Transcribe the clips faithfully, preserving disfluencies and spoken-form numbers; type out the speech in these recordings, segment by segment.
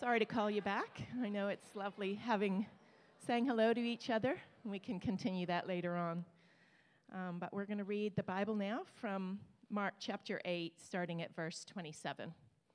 sorry to call you back. I know it's lovely having saying hello to each other. We can continue that later on. Um, but we're going to read the Bible now from Mark chapter eight, starting at verse twenty-seven.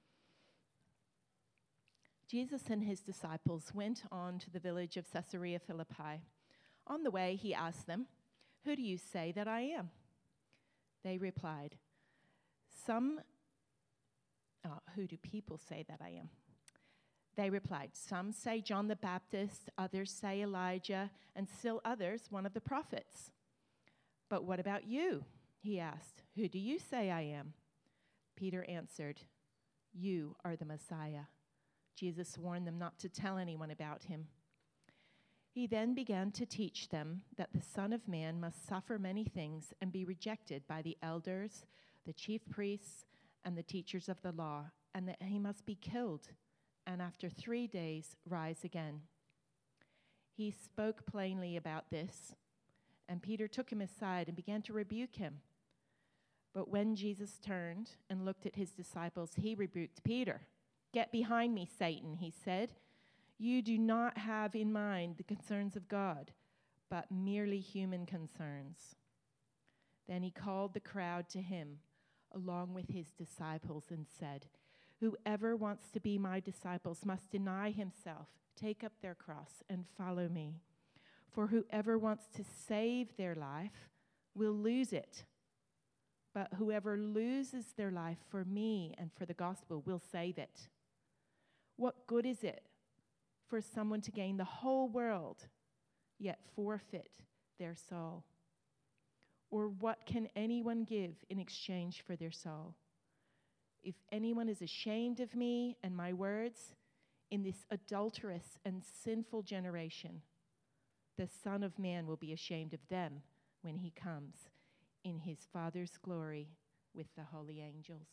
Jesus and his disciples went on to the village of Caesarea Philippi. On the way, he asked them, "Who do you say that I am?" They replied, Some, uh, who do people say that I am? They replied, Some say John the Baptist, others say Elijah, and still others one of the prophets. But what about you? He asked, Who do you say I am? Peter answered, You are the Messiah. Jesus warned them not to tell anyone about him. He then began to teach them that the Son of Man must suffer many things and be rejected by the elders, the chief priests, and the teachers of the law, and that he must be killed, and after three days rise again. He spoke plainly about this, and Peter took him aside and began to rebuke him. But when Jesus turned and looked at his disciples, he rebuked Peter. "Get behind me, Satan," he said. "You do not have in mind the concerns of God, but merely human concerns." Then he called the crowd to him, along with his disciples, and said, "Whoever wants to be my disciples must deny himself, take up their cross, and follow me. For whoever wants to save their life will lose it. But whoever loses their life for me and for the gospel will save it. What good is it for someone to gain the whole world, yet forfeit their soul? Or what can anyone give in exchange for their soul? If anyone is ashamed of me and my words in this adulterous and sinful generation, the Son of Man will be ashamed of them when he comes in his Father's glory with the holy angels."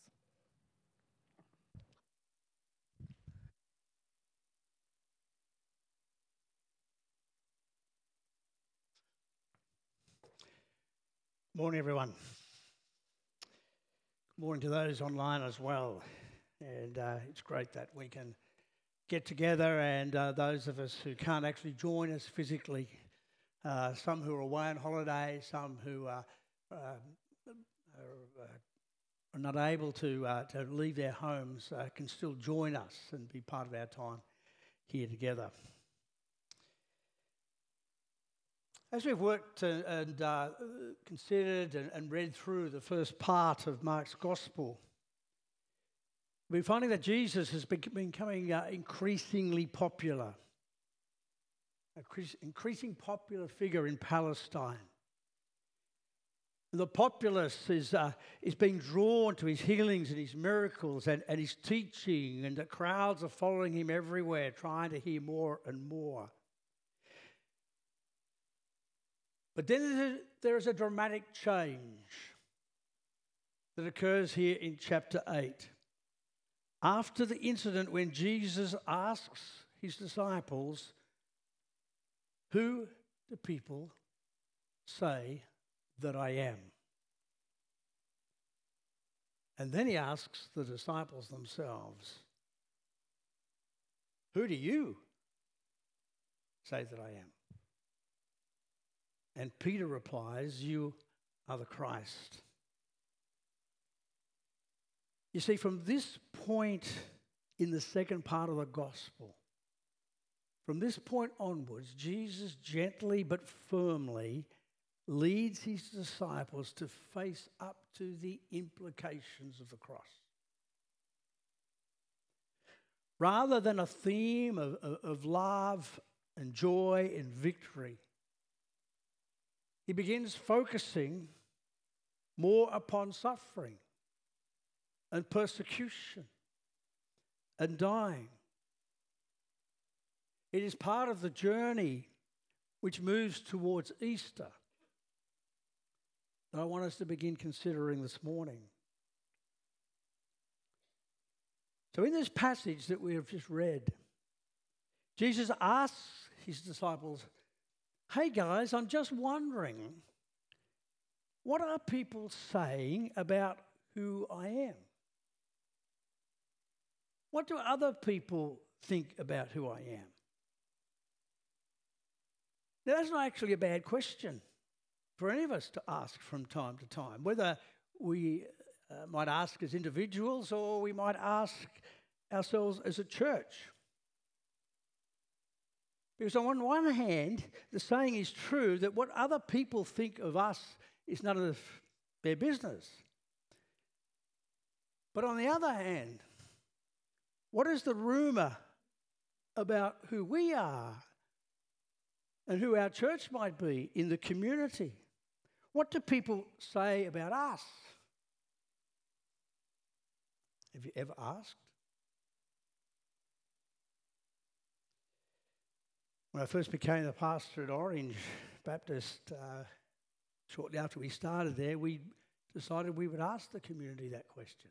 Morning, everyone. Good morning to those online as well. And uh, it's great that we can get together, and uh, those of us who can't actually join us physically, uh, some who are away on holiday, some who uh, uh, are, uh, are not able to uh, to leave their homes, uh, can still join us and be part of our time here together. As we've worked and, and uh, considered and, and read through the first part of Mark's Gospel, we're finding that Jesus has been becoming uh, increasingly popular, an increasing popular figure in Palestine. And the populace is, uh, is being drawn to his healings and his miracles and, and his teaching, and the crowds are following him everywhere, trying to hear more and more. But then there is a dramatic change that occurs here in chapter eight. After the incident when Jesus asks his disciples, "Who do people say that I am?" And then he asks the disciples themselves, "Who do you say that I am?" And Peter replies, "You are the Christ." You see, from this point in the second part of the gospel, from this point onwards, Jesus gently but firmly leads his disciples to face up to the implications of the cross. Rather than a theme of, of, of love and joy and victory, he begins focusing more upon suffering and persecution and dying. It is part of the journey which moves towards Easter that I want us to begin considering this morning. So in this passage that we have just read, Jesus asks his disciples, "Hey guys, I'm just wondering, what are people saying about who I am? What do other people think about who I am? Now, that's not actually a bad question for any of us to ask from time to time, whether we uh, might ask as individuals or we might ask ourselves as a church. Because on one hand, the saying is true that what other people think of us is none of their business. But on the other hand, what is the rumour about who we are and who our church might be in the community? What do people say about us? Have you ever asked? When I first became the pastor at Orange Baptist, uh, shortly after we started there, we decided we would ask the community that question.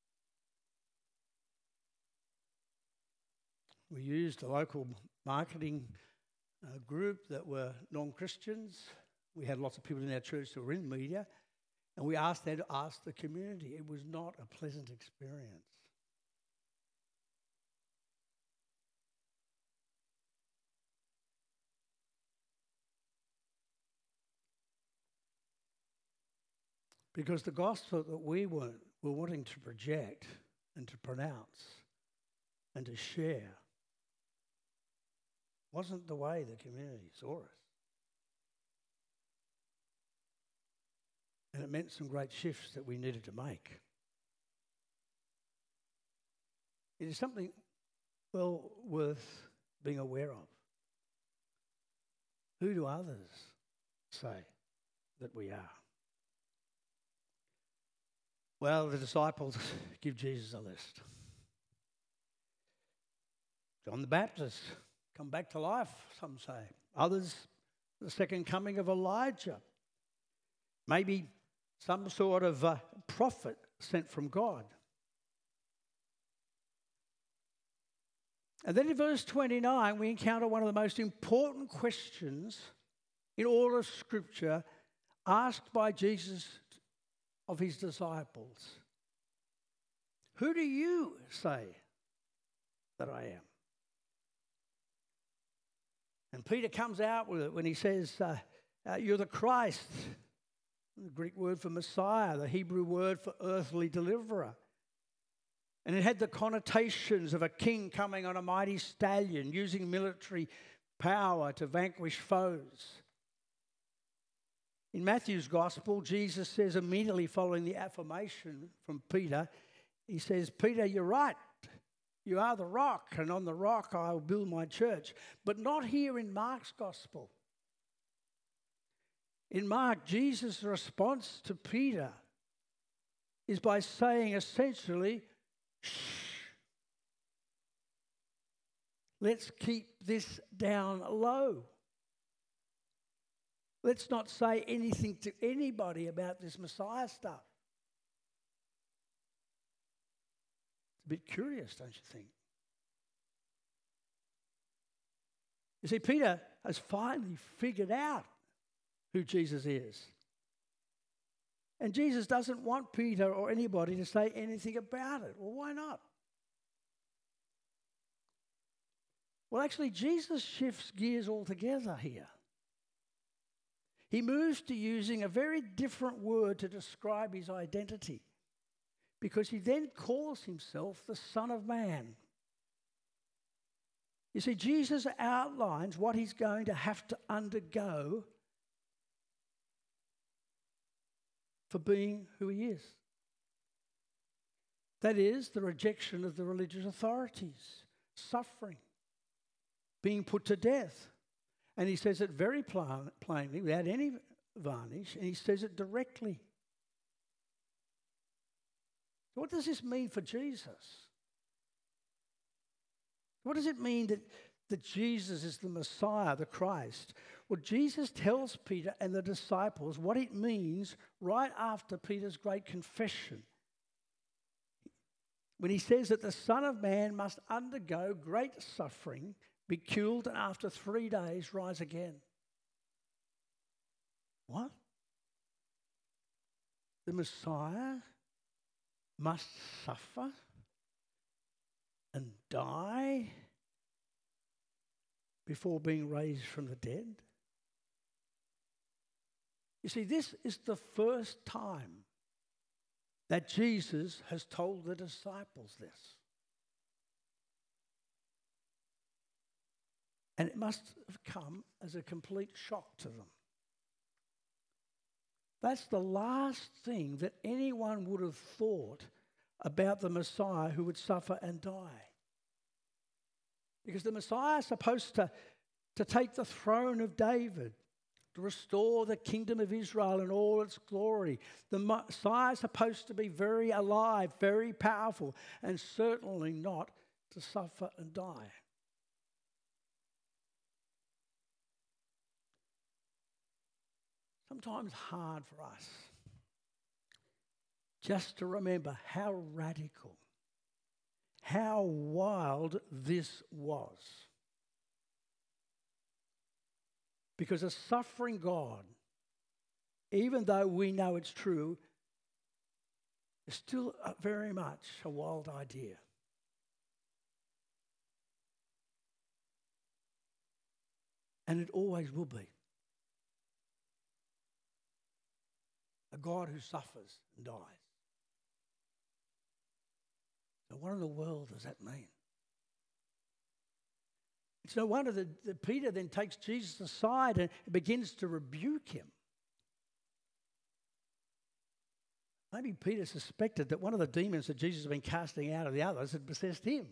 We used a local marketing uh, group that were non-Christians. We had lots of people in our church that were in media, and we asked them to ask the community. It was not a pleasant experience. Because the gospel that we were, were wanting to project and to pronounce and to share wasn't the way the community saw us. And it meant some great shifts that we needed to make. It is something well worth being aware of. Who do others say that we are? Well, the disciples give Jesus a list. John the Baptist, come back to life, some say. Others, the second coming of Elijah. Maybe some sort of uh, prophet sent from God. And then in verse twenty-nine, we encounter one of the most important questions in all of Scripture asked by Jesus of his disciples. Who do you say that I am? And Peter comes out with it when he says, uh, uh, you're the Christ, the Greek word for Messiah, the Hebrew word for earthly deliverer. And it had the connotations of a king coming on a mighty stallion, using military power to vanquish foes. In Matthew's Gospel, Jesus says immediately following the affirmation from Peter, he says, Peter, you're right. You are the rock, and on the rock I will build my church. But not here in Mark's Gospel. In Mark, Jesus' response to Peter is by saying essentially, shh, let's keep this down low. Let's not say anything to anybody about this Messiah stuff. It's a bit curious, don't you think? You see, Peter has finally figured out who Jesus is. And Jesus doesn't want Peter or anybody to say anything about it. Well, why not? Well, actually, Jesus shifts gears altogether here. He moves to using a very different word to describe his identity, because he then calls himself the Son of Man. You see, Jesus outlines what he's going to have to undergo for being who he is. That is, the rejection of the religious authorities, suffering, being put to death. And he says it very plain, plainly, without any varnish, and he says it directly. What does this mean for Jesus? What does it mean that, that Jesus is the Messiah, the Christ? Well, Jesus tells Peter and the disciples what it means right after Peter's great confession, when he says that the Son of Man must undergo great suffering, be killed, and after three days rise again. What? The Messiah must suffer and die before being raised from the dead? You see, this is the first time that Jesus has told the disciples this. And it must have come as a complete shock to them. That's the last thing that anyone would have thought about the Messiah who would suffer and die. Because the Messiah is supposed to, to take the throne of David, to restore the kingdom of Israel in all its glory. The Messiah is supposed to be very alive, very powerful, and certainly not to suffer and die. Sometimes hard for us just to remember how radical, how wild this was. Because a suffering God, even though we know it's true, is still very much a wild idea. And it always will be. A God who suffers and dies. So what in the world does that mean? It's no wonder that, that Peter then takes Jesus aside and begins to rebuke him. Maybe Peter suspected that one of the demons that Jesus had been casting out of the others had possessed him.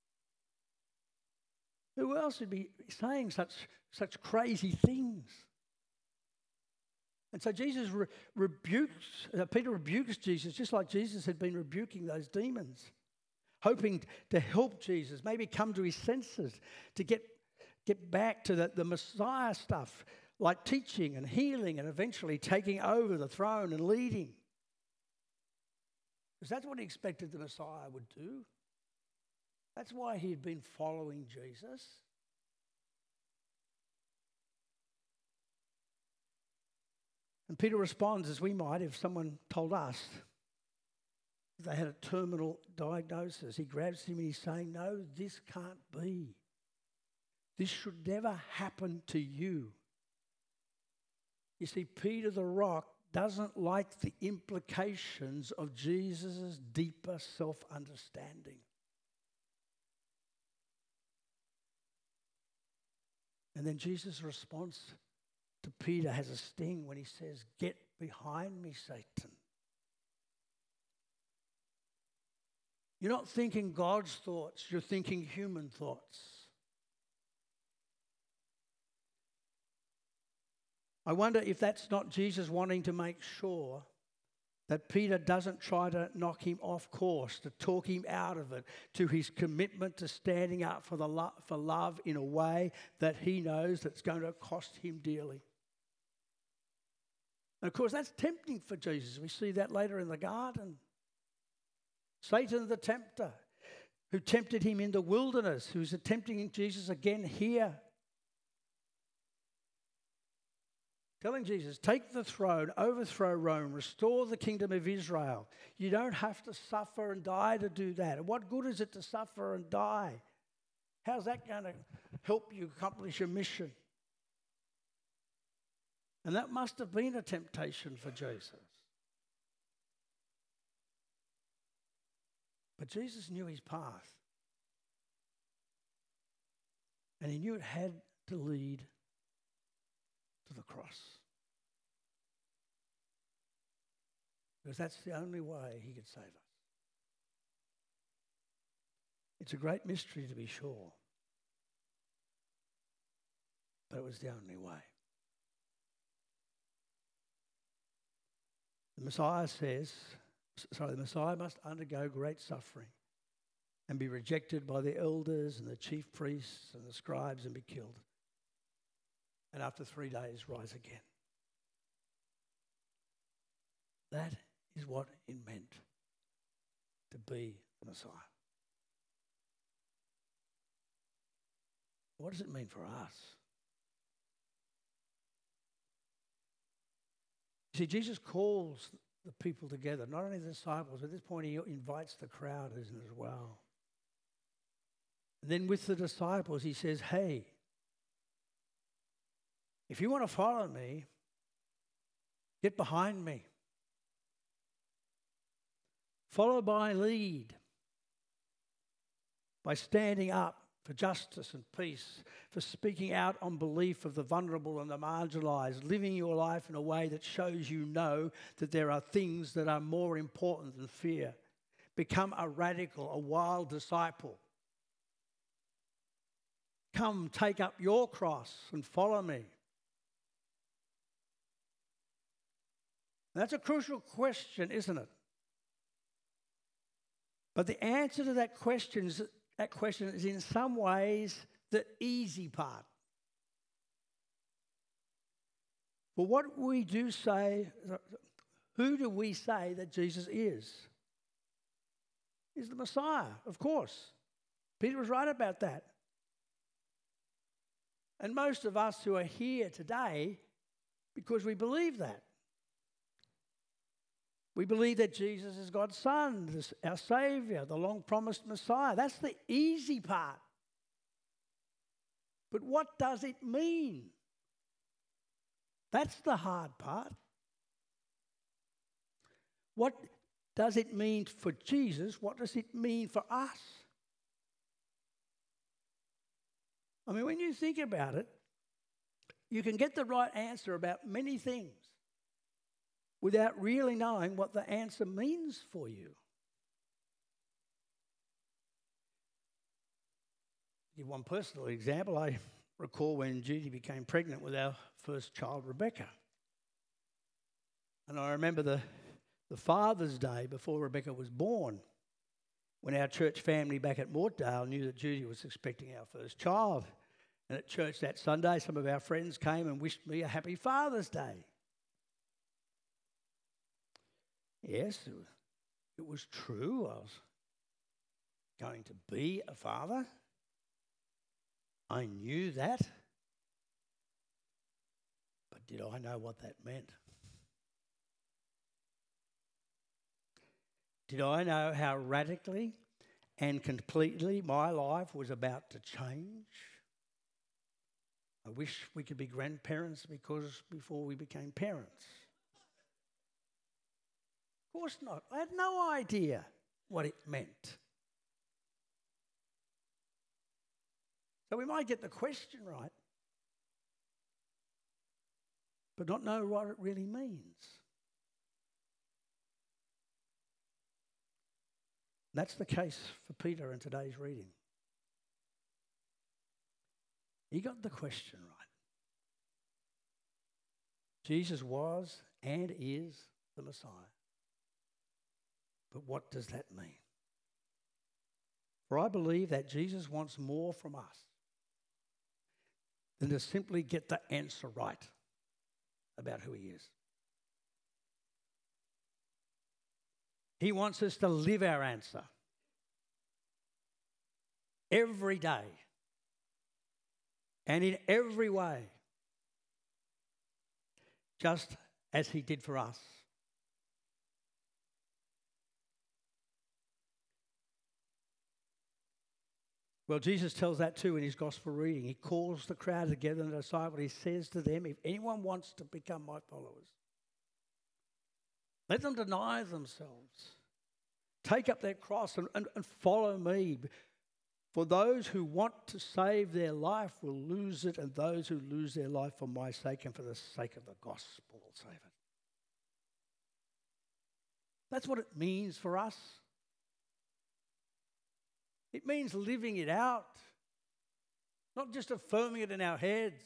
Who else would be saying such, such crazy things? And so Jesus re- rebukes, uh, Peter rebukes Jesus just like Jesus had been rebuking those demons, hoping to help Jesus, maybe come to his senses, to get, get back to the, the Messiah stuff, like teaching and healing and eventually taking over the throne and leading. Because that's what he expected the Messiah would do. That's why he had been following Jesus. And Peter responds as we might if someone told us they had a terminal diagnosis. He grabs him and he's saying, no, this can't be. This should never happen to you. You see, Peter the Rock doesn't like the implications of Jesus' deeper self-understanding. And then Jesus' response to Peter has a sting when he says, get behind me, Satan. You're not thinking God's thoughts, you're thinking human thoughts. I wonder if that's not Jesus wanting to make sure that Peter doesn't try to knock him off course, to talk him out of it, to his commitment to standing up for, the lo- for love in a way that he knows that's going to cost him dearly. And of course, that's tempting for Jesus. We see that later in the garden. Satan the tempter, who tempted him in the wilderness, who's tempting Jesus again here. Telling Jesus, take the throne, overthrow Rome, restore the kingdom of Israel. You don't have to suffer and die to do that. And what good is it to suffer and die? How's that going to help you accomplish your mission? And that must have been a temptation for Jesus. But Jesus knew his path. And he knew it had to lead to the cross. Because that's the only way he could save us. It's a great mystery to be sure. But it was the only way. The Messiah says, sorry, the Messiah must undergo great suffering and be rejected by the elders and the chief priests and the scribes and be killed. And after three days, rise again. That is what it meant to be the Messiah. What does it mean for us? You see, Jesus calls the people together, not only the disciples, at this point he invites the crowd in as well. And then with the disciples he says, hey, If you want to follow me, get behind me. Follow my lead by standing up for justice and peace, for speaking out on belief of the vulnerable and the marginalised, living your life in a way that shows you know that there are things that are more important than fear. Become a radical, a wild disciple. Come, take up your cross and follow me. That's a crucial question, isn't it? But the answer to that question is, that question is in some ways the easy part. But what we do say, who do we say that Jesus is? He's the Messiah, of course. Peter was right about that. And most of us who are here today, because we believe that. We believe that Jesus is God's Son, our Saviour, the long-promised Messiah. That's the easy part. But what does it mean? That's the hard part. What does it mean for Jesus? What does it mean for us? I mean, when you think about it, you can get the right answer about many things without really knowing what the answer means for you. Give one personal example. I recall when Judy became pregnant with our first child, Rebecca. And I remember the, the Father's Day before Rebecca was born, when our church family back at Mortdale knew that Judy was expecting our first child. And at church that Sunday, some of our friends came and wished me a happy Father's Day. Yes, it was, it was true. I was going to be a father. I knew that. But did I know what that meant? Did I know how radically and completely my life was about to change? I wish we could be grandparents because before we became parents. Of course not. I had no idea what it meant. So we might get the question right, but not know what it really means. That's the case for Peter in today's reading. He got the question right. Jesus was and is the Messiah. But what does that mean? For I believe that Jesus wants more from us than to simply get the answer right about who he is. He wants us to live our answer every day and in every way, just as he did for us. Well, Jesus tells that too in his gospel reading. He calls the crowd together and the disciples. He says to them, if anyone wants to become my followers, let them deny themselves. Take up their cross and, and, and follow me. For those who want to save their life will lose it, and those who lose their life for my sake and for the sake of the gospel will save it. That's what it means for us. It means living it out, not just affirming it in our heads.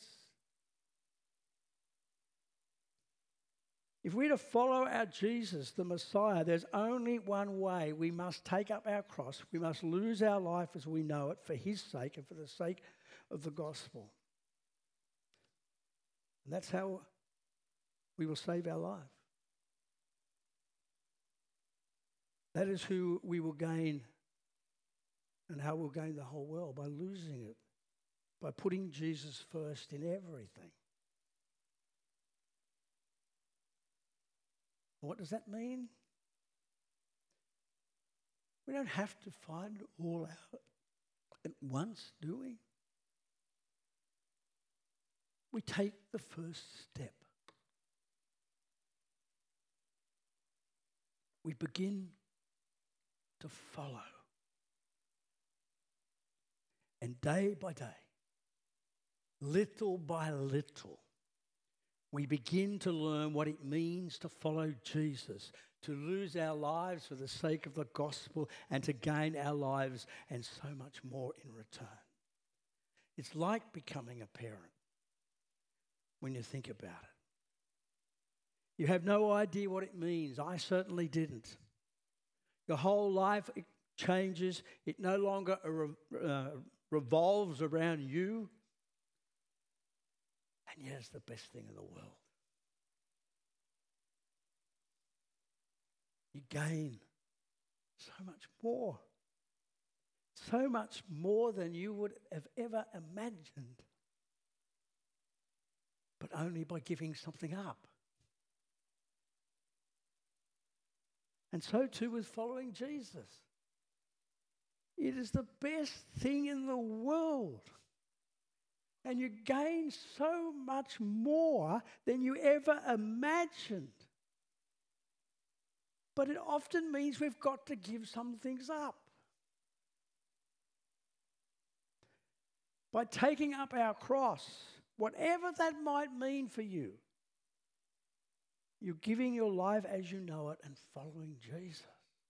If we're to follow our Jesus, the Messiah, there's only one way. We must take up our cross. We must lose our life as we know it for his sake and for the sake of the gospel. And that's how we will save our life. That is who we will gain and how we'll gain the whole world, by losing it, by putting Jesus first in everything. What does that mean? We don't have to find it all out at once, do we? we take the first step. We begin to follow. And day by day, little by little, we begin to learn what it means to follow Jesus, to lose our lives for the sake of the gospel and to gain our lives and so much more in return. It's like becoming a parent when you think about it. You have no idea what it means. I certainly didn't. Your whole life it changes. It no longer uh, revolves around you. And yet it's the best thing in the world. You gain so much more. So much more than you would have ever imagined. But only by giving something up. And so too with following Jesus. It is the best thing in the world. And you gain so much more than you ever imagined. But it often means we've got to give some things up. By taking up our cross, whatever that might mean for you, you're giving your life as you know it and following Jesus.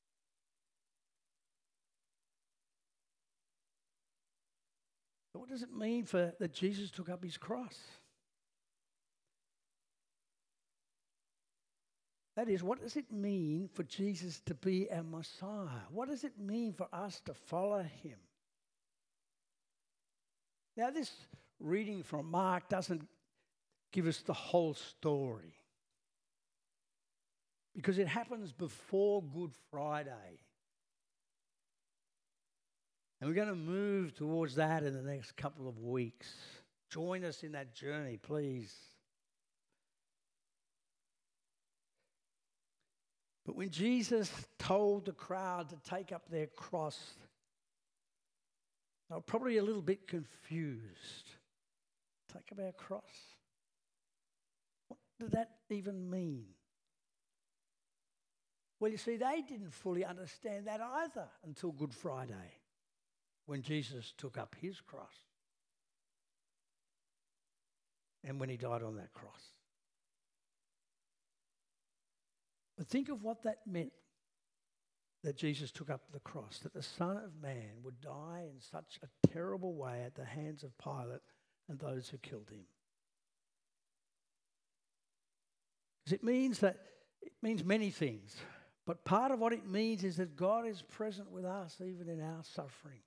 So what does it mean for that Jesus took up his cross? That is, what does it mean for Jesus to be our Messiah? What does it mean for us to follow him? Now, this reading from Mark doesn't give us the whole story because it happens before Good Friday. And we're going to move towards that in the next couple of weeks. Join us in that journey, please. But when Jesus told the crowd to take up their cross, they were probably a little bit confused. Take up our cross? What did that even mean? Well, you see, they didn't fully understand that either until Good Friday, when Jesus took up his cross and when he died on that cross. But think of what that meant, that Jesus took up the cross, that the Son of Man would die in such a terrible way at the hands of Pilate and those who killed him. Because it means that, it means many things, but part of what it means is that God is present with us even in our suffering.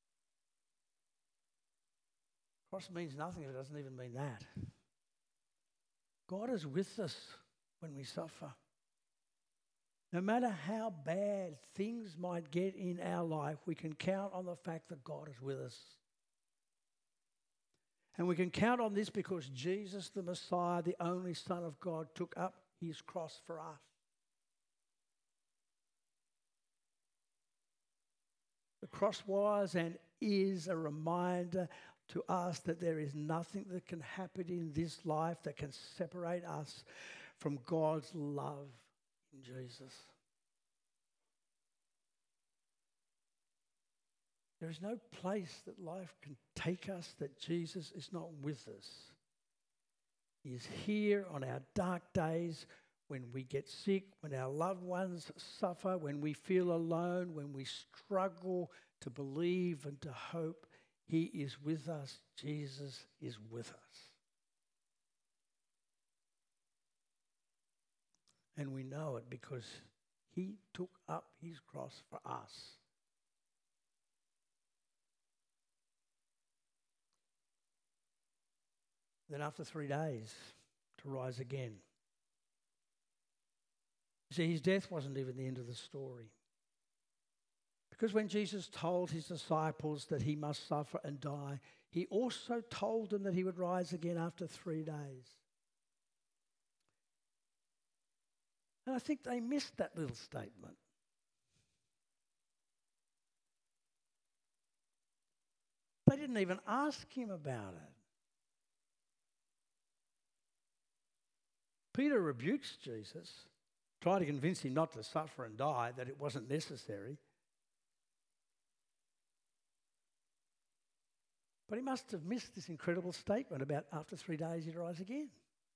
Cross means nothing if it doesn't even mean that. God is with us when we suffer. No matter how bad things might get in our life, we can count on the fact that God is with us. And we can count on this because Jesus, the Messiah, the only Son of God, took up his cross for us. The cross was and is a reminder to us that there is nothing that can happen in this life that can separate us from God's love in Jesus. There is no place that life can take us that Jesus is not with us. He is here on our dark days, when we get sick, when our loved ones suffer, when we feel alone, when we struggle to believe and to hope. He is with us. Jesus is with us. And we know it because he took up his cross for us. Then after three days, to rise again. You see, his death wasn't even the end of the story. Because when Jesus told his disciples that he must suffer and die, he also told them that he would rise again after three days. And I think they missed that little statement. They didn't even ask him about it. Peter rebukes Jesus, trying to convince him not to suffer and die, that it wasn't necessary. But he must have missed this incredible statement about after three days he'd rise again.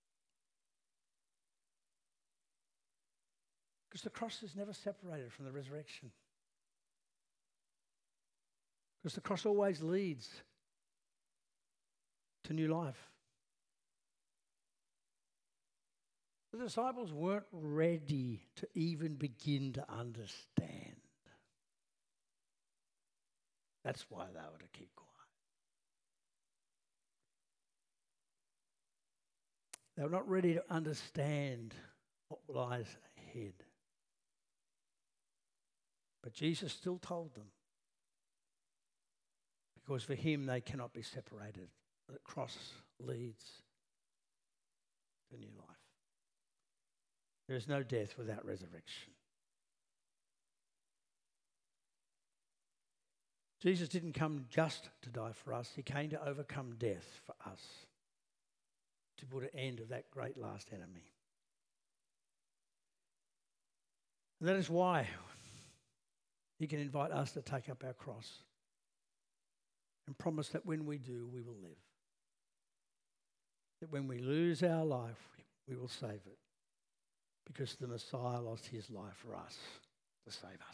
Because the cross is never separated from the resurrection. Because the cross always leads to new life. The disciples weren't ready to even begin to understand. That's why they were to keep quiet. They were not ready to understand what lies ahead. But Jesus still told them, because for him they cannot be separated. The cross leads to new life. There is no death without resurrection. Jesus didn't come just to die for us. He came to overcome death for us, to put an end to that great last enemy. And that is why he can invite us to take up our cross and promise that when we do, we will live. That when we lose our life, we will save it. Because the Messiah lost his life for us to save us.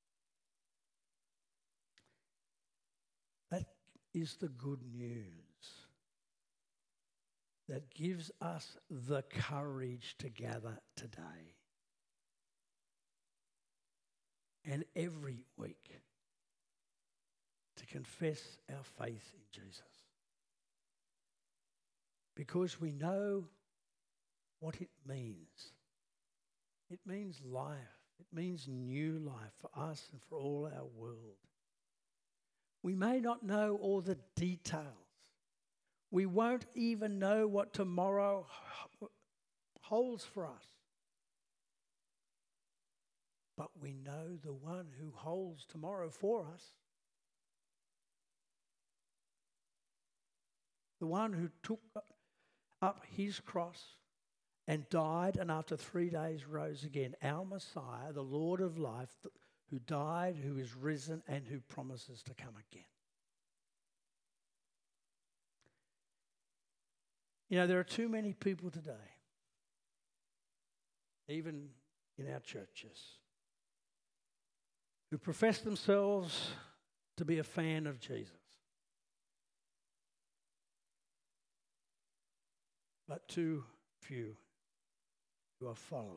That is the good news that gives us the courage to gather today and every week to confess our faith in Jesus. Because we know what it means. It means life. It means new life for us and for all our world. We may not know all the details. We won't even know what tomorrow holds for us. But we know the one who holds tomorrow for us. The one who took up his cross and died, and after three days rose again. Our Messiah, the Lord of life, who died, who is risen, and who promises to come again. You know, there are too many people today, even in our churches, who profess themselves to be a fan of Jesus, but too few who are followers,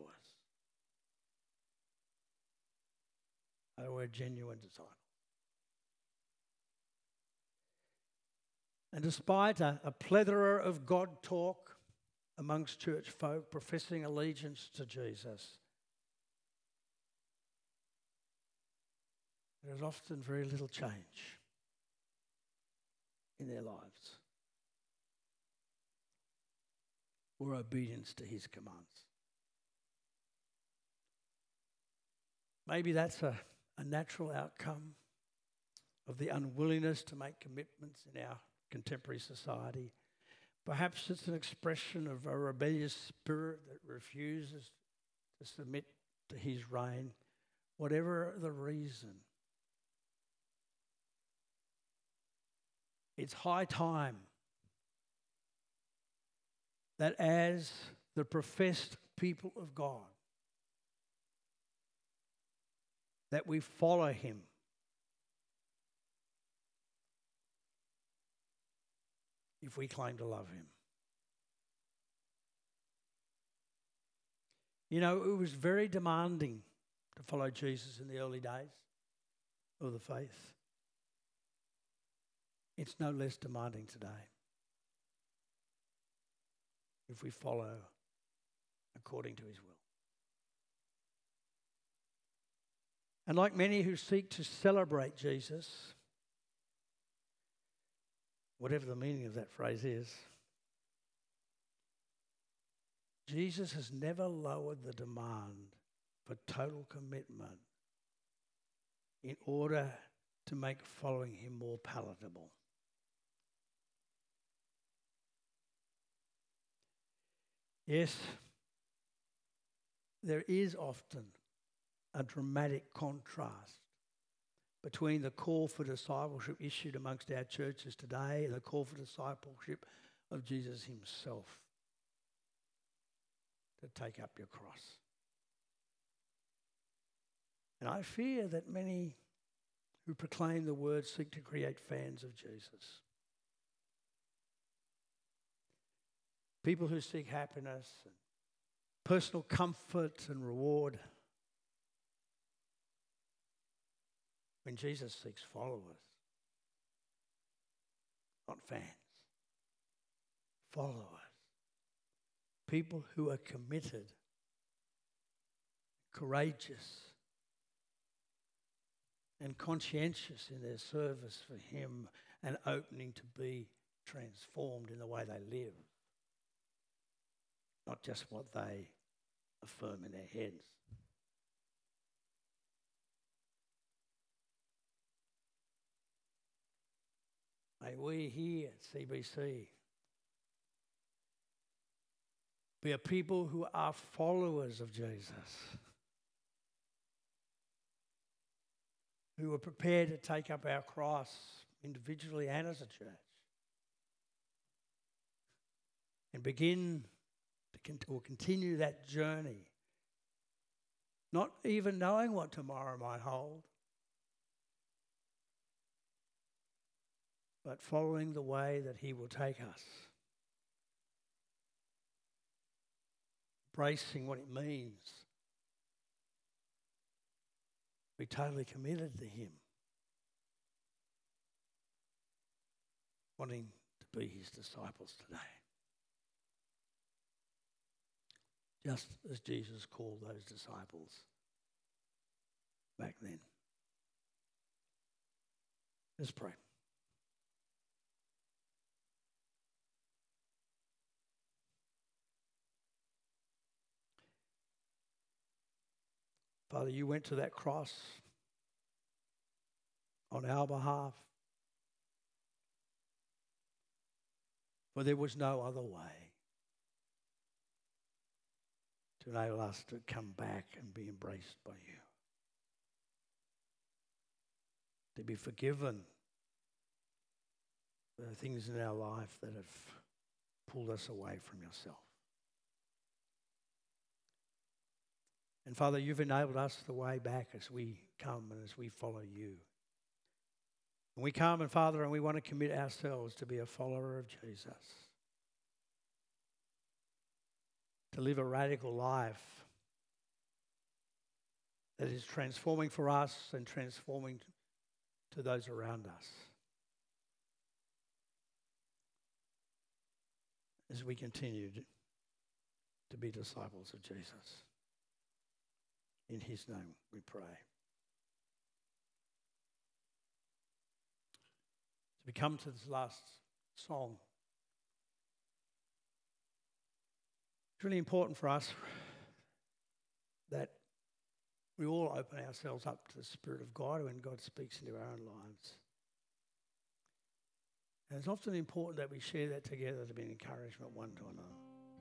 who are genuine disciples. And despite a, a plethora of God talk amongst church folk professing allegiance to Jesus, there is often very little change in their lives or obedience to his commands. Maybe that's a, a natural outcome of the unwillingness to make commitments in our contemporary society. Perhaps it's an expression of a rebellious spirit that refuses to submit to his reign. Whatever the reason, it's high time that as the professed people of God, that we follow him. If we claim to love him. You know, it was very demanding to follow Jesus in the early days of the faith. It's no less demanding today if we follow according to his will. And like many who seek to celebrate Jesus, whatever the meaning of that phrase is, Jesus has never lowered the demand for total commitment in order to make following him more palatable. Yes, there is often a dramatic contrast between the call for discipleship issued amongst our churches today and the call for discipleship of Jesus himself to take up your cross. And I fear that many who proclaim the word seek to create fans of Jesus. People who seek happiness and personal comfort and reward, when Jesus seeks followers, not fans, followers, people who are committed, courageous, and conscientious in their service for him and opening to be transformed in the way they live, not just what they affirm in their heads. May we here at C B C be a people who are followers of Jesus, who are prepared to take up our cross individually and as a church and begin to con- or continue that journey, not even knowing what tomorrow might hold, but following the way that he will take us, embracing what it means to be totally committed to him, wanting to be his disciples today. Just as Jesus called those disciples back then. Let's pray. Father, you went to that cross on our behalf, for there was no other way to enable us to come back and be embraced by you, to be forgiven for the things in our life that have pulled us away from yourself. And Father, you've enabled us the way back as we come and as we follow you. And we come, and Father, and we want to commit ourselves to be a follower of Jesus, to live a radical life that is transforming for us and transforming to those around us as we continue to be disciples of Jesus. In his name we pray. As we come to this last song, it's really important for us that we all open ourselves up to the Spirit of God when God speaks into our own lives. And it's often important that we share that together to be an encouragement one to another.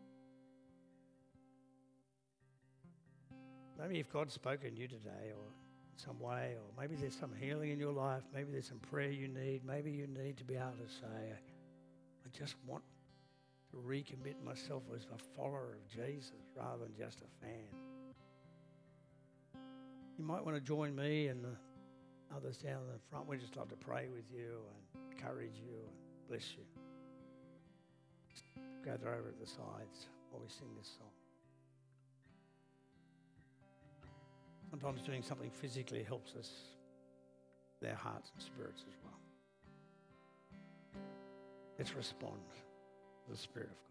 Maybe if God's spoken to you today or in some way, or maybe there's some healing in your life, maybe there's some prayer you need, maybe you need to be able to say, I just want to recommit myself as a follower of Jesus rather than just a fan. You might want to join me and the others down the front. We'd just love to pray with you and encourage you and bless you. Just gather over at the sides while we sing this song. Sometimes doing something physically helps us, their hearts and spirits as well. Let's respond to the Spirit of God.